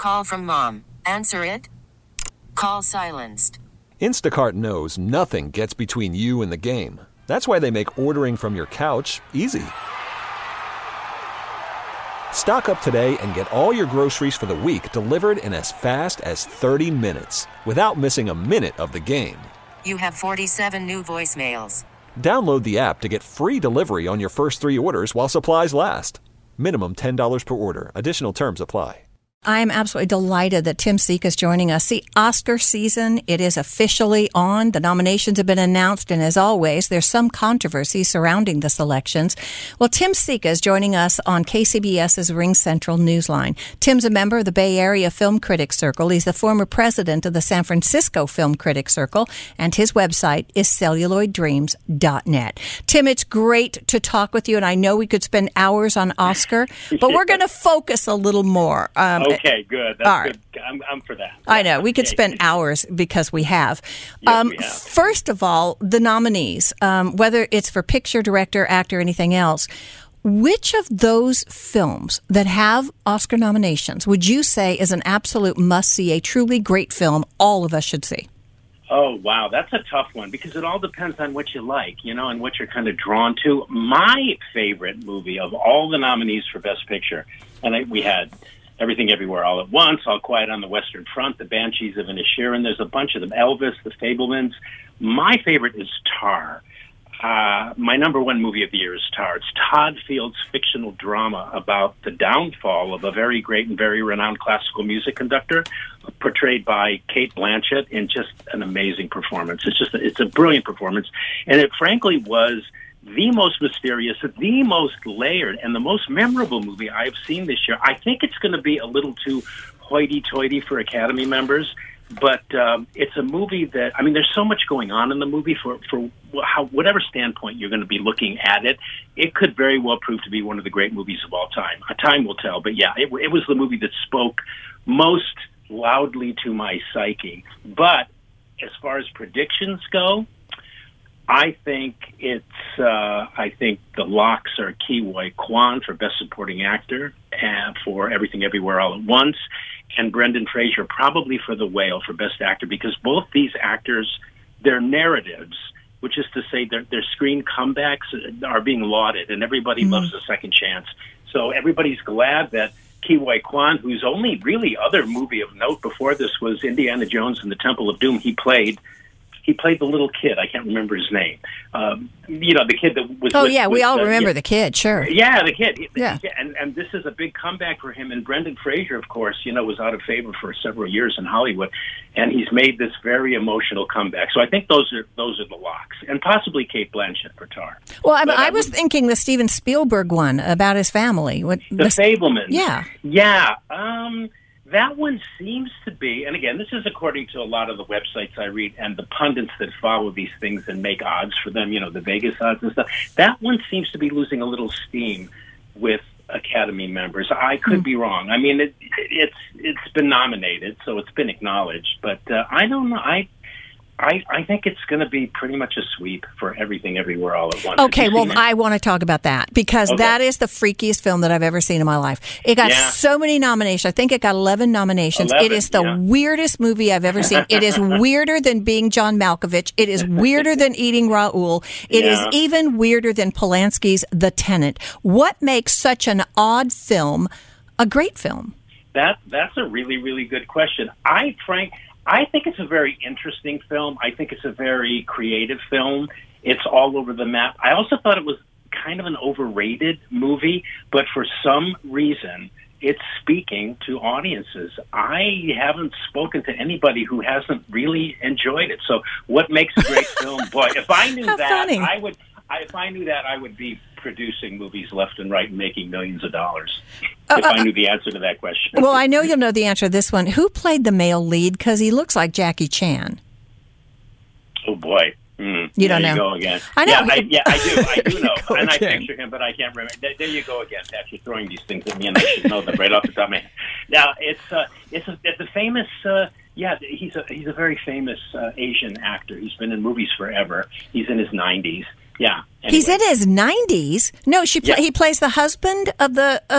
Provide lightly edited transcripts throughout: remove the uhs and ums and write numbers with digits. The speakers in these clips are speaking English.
Call from mom. Answer it. Call silenced. Instacart knows nothing gets between you and the game. That's why they make ordering from your couch easy. Stock up today and get all your groceries for the week delivered in as fast as 30 minutes without missing a minute of the game. You have 47 new voicemails. Download the app to get free delivery on your first 3 orders while supplies last. Minimum $10 per order. Additional terms apply. I am absolutely delighted that Tim Sika is joining us. The Oscar season, it is officially on. The nominations have been announced, and as always, there's some controversy surrounding the selections. Well, Tim Sika is joining us on KCBS's Ring Central Newsline. Tim's a member of the Bay Area Film Critics Circle. He's the former president of the San Francisco Film Critics Circle, and his website is celluloiddreams.net. Tim, it's great to talk with you, and I know we could spend hours on Oscar, but we're going to focus a little more. Okay, good. That's all right. Good. I'm for that. I know. We could spend hours because we have. Yes, we have. First of all, the nominees, whether it's for picture, director, actor, anything else, which of those films that have Oscar nominations would you say is an absolute must-see, a truly great film all of us should see? Oh, wow. That's a tough one because it all depends on what you like, and what you're kind of drawn to. My favorite movie of all the nominees for Best Picture, and we had Everything Everywhere All at Once, All Quiet on the Western Front, The Banshees of Inisherin. There's a bunch of them. Elvis, The Fabelmans. My favorite is Tar. My number one movie of the year is Tar. It's Todd Field's fictional drama about the downfall of a very great and very renowned classical music conductor, portrayed by Cate Blanchett in just an amazing performance. It's a brilliant performance. And it frankly was the most mysterious, the most layered, and the most memorable movie I've seen this year. I think it's going to be a little too hoity-toity for Academy members, but it's a movie that, there's so much going on in the movie for whatever standpoint you're going to be looking at it. It could very well prove to be one of the great movies of all time. Time will tell, but yeah, it was the movie that spoke most loudly to my psyche. But as far as predictions go, I think the locks are Ke Huy Quan for Best Supporting Actor and for Everything Everywhere All at Once, and Brendan Fraser probably for The Whale for Best Actor, because both these actors, their narratives, which is to say their screen comebacks, are being lauded, and everybody loves a second chance. So everybody's glad that Ke Huy Quan, whose only really other movie of note before this was Indiana Jones and the Temple of Doom, he played the little kid. I can't remember his name. The kid that was... Oh, yeah, we all remember the kid, sure. Yeah, the kid. Yeah. And this is a big comeback for him. And Brendan Fraser, of course, was out of favor for several years in Hollywood. And he's made this very emotional comeback. So I think those are the locks. And possibly Cate Blanchett for Tar. Well, I was thinking the Steven Spielberg one about his family. The Fabelmans. Yeah. Yeah. That one seems to be, and again, this is according to a lot of the websites I read and the pundits that follow these things and make odds for them, the Vegas odds and stuff. That one seems to be losing a little steam with Academy members. I could be wrong. It's been nominated, so it's been acknowledged, but I don't know. I think it's going to be pretty much a sweep for Everything Everywhere All at Once. Okay, well, I want to talk about that because that is the freakiest film that I've ever seen in my life. It got so many nominations. I think it got 11 nominations. It is the weirdest movie I've ever seen. It is weirder than Being John Malkovich. It is weirder than Eating Raoul. It is even weirder than Polanski's The Tenant. What makes such an odd film a great film? That's a really, really good question. I think it's a very interesting film. I think it's a very creative film. It's all over the map. I also thought it was kind of an overrated movie, but for some reason, it's speaking to audiences. I haven't spoken to anybody who hasn't really enjoyed it. So what makes a great film? Boy, if I knew I would be producing movies left and right and making millions of dollars if I knew the answer to that question. Well, I know you'll know the answer to this one. Who played the male lead? Because he looks like Jackie Chan. Oh, boy. You don't know. There you go again. I know. I do know. And I picture him, but I can't remember. There you go again, Pat. You're throwing these things at me, and I should know them right off the top of my head. Now, it's a famous... he's a very famous Asian actor. He's been in movies forever. He's in his 90s. Yeah. Anyway. He's in his 90s. No, he plays the husband of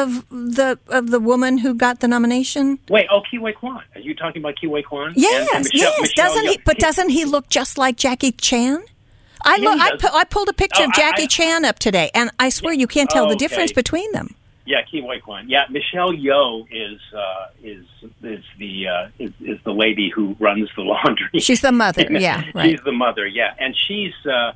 the woman who got the nomination. Wait, Ke Huy Quan. Are you talking about Ke Huy Quan? Yes, yes. Doesn't he look just like Jackie Chan? I pulled a picture of Jackie Chan up today, and I swear you can't tell the difference between them. Yeah, Ke Huy Quan. Yeah, Michelle Yeoh is the lady who runs the laundry. She's the mother. Yeah, right. She's the mother. Yeah, and she's.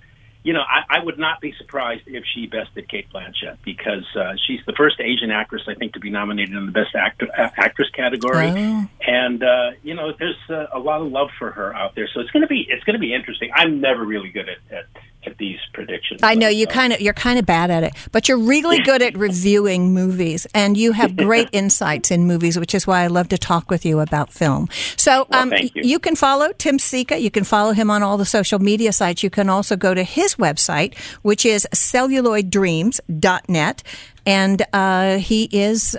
I would not be surprised if she bested Cate Blanchett, because she's the first Asian actress, I think, to be nominated in the Best Actress category. Oh. And there's a lot of love for her out there, so it's going to be interesting. I'm never really good at these predictions. I know you're kind of bad at it, but you're really good at reviewing movies, and you have great insights in movies, which is why I love to talk with you about film. So thank you. You can follow Tim Sika. You can follow him on all the social media sites. You can also go to his website, which is celluloiddreams.net. And he's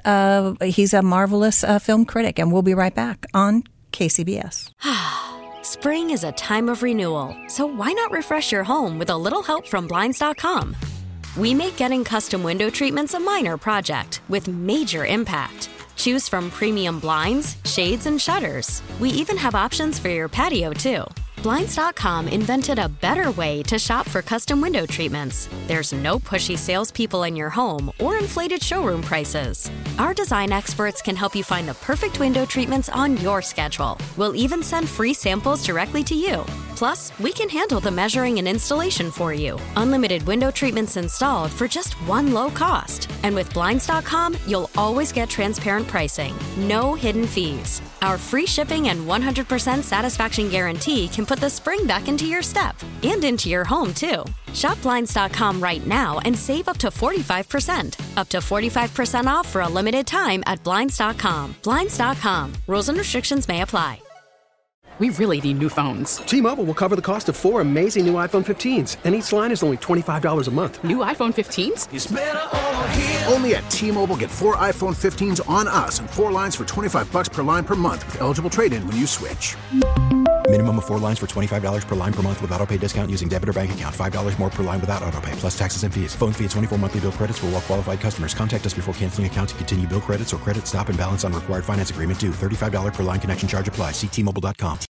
a marvelous film critic. And we'll be right back on KCBS. Spring is a time of renewal, so why not refresh your home with a little help from Blinds.com? We make getting custom window treatments a minor project with major impact. Choose from premium blinds, shades, and shutters. We even have options for your patio, too. Blinds.com invented a better way to shop for custom window treatments. There's no pushy salespeople in your home or inflated showroom prices. Our design experts can help you find the perfect window treatments on your schedule. We'll even send free samples directly to you. Plus, we can handle the measuring and installation for you. Unlimited window treatments installed for just one low cost. And with Blinds.com, you'll always get transparent pricing. No hidden fees. Our free shipping and 100% satisfaction guarantee can put the spring back into your step and into your home, too. Shop Blinds.com right now and save up to 45%. Up to 45% off for a limited time at Blinds.com. Blinds.com. Rules and restrictions may apply. We really need new phones. T-Mobile will cover the cost of 4 amazing new iPhone 15s, and each line is only $25 a month. New iPhone 15s? It's better over here. Only at T-Mobile, get 4 iPhone 15s on us and 4 lines for $25 per line per month with eligible trade-in when you switch. Minimum of 4 lines for $25 per line per month with autopay discount using debit or bank account. $5 more per line without autopay, plus taxes and fees. Phone fee at 24 monthly bill credits for well-qualified customers. Contact us before canceling account to continue bill credits or credit stop and balance on required finance agreement due. $35 per line connection charge applies. See T-Mobile.com.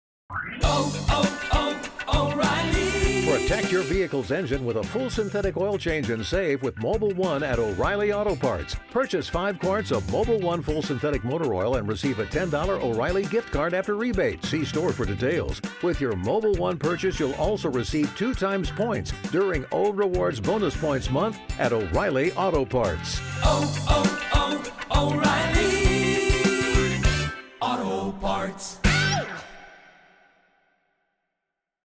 O'Reilly. Protect your vehicle's engine with a full synthetic oil change and save with Mobil 1 at O'Reilly Auto Parts. Purchase 5 quarts of Mobil 1 full synthetic motor oil and receive a $10 O'Reilly gift card after rebate. See store for details. With your Mobil 1 purchase, you'll also receive 2 times points during O Rewards Bonus Points Month at O'Reilly Auto Parts. O'Reilly Auto Parts.